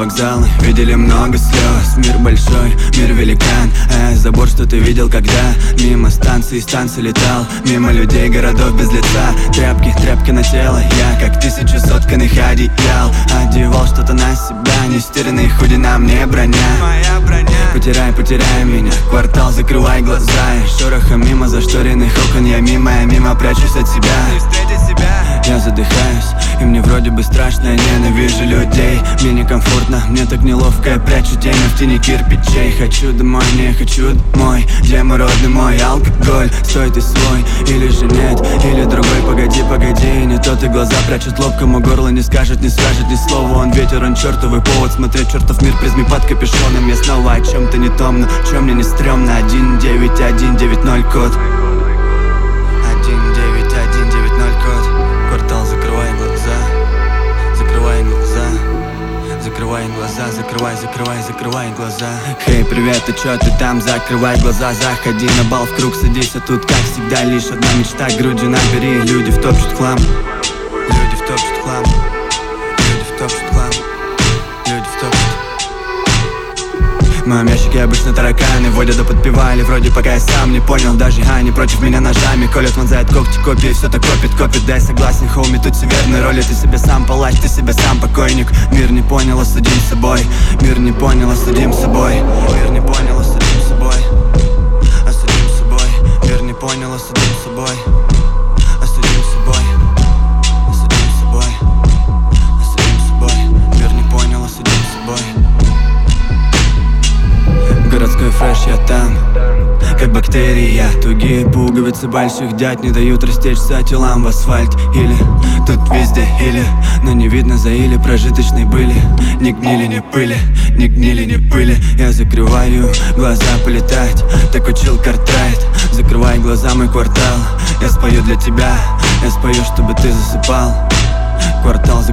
вокзалы видели много слез. Мир большой, мир великан, а я забор, что ты видел, когда мимо станции летал, мимо людей, городов без лица. Тряпки на тело, я как 1000 сотканных одеял. Одевал что-то на себя, нестиранный худи на мне броня. Моя броня. Потеряй меня, квартал, закрывай глаза. Я шорохом мимо зашторенных окон, я мимо прячусь от себя. Я задыхаюсь, и мне вроде бы страшно, я ненавижу людей. Мне некомфортно, мне так неловко, я прячу тень в тени кирпичей. Хочу домой, не хочу домой, где мой родный мой алкоголь? Стой ты свой, или же нет, или другой, погоди, не то ты глаза прячет лоб, кому горло не скажет, не скажет ни слова. Он ветер, он чертовый повод, смотреть чертов мир призме под капюшоном. Я снова о чем-то не том, но чем мне не стрёмно. 19190 код, 19190 код. Квартал, закрывай глаза, закрывай глаза. Хей, привет, ты чё, ты там? Закрывай глаза, заходи на бал в круг, садись, а тут как всегда лишь одна мечта, грудью набери. Люди втопчут хлам, люди втопчут хлам, люди втопчут хлам, люди втопчут. В моем ящике обычно тараканы водят да подпевали, вроде пока я сам не понял. Даже они против меня ножами колят, вонзают когти, копии, все так копит. Дай согласен, хоуми, тут все верные роли. Ты себе сам палач, ты себе сам покойник. Мир не понял, осудим собой. Мир не понял, осудим собой. Мир не понял, осудим собой. Осудим собой. Мир не понял, осудим собой. Осудим собой. Осудим собой. Осудим собой. Мир не понял, осудим собой. Городской фреш, я там, как бактерия. Тугие пуговицы больших дядь не дают растечься телам в асфальт. Или тут везде, или, но не видно за или прожиточной были. Не гнили, не пыли, не гнили, не пыли. Я закрываю глаза полетать, так учил Картрайт. Закрывай глаза, мой квартал, я спою для тебя. Я спою, чтобы ты засыпал. Квартал,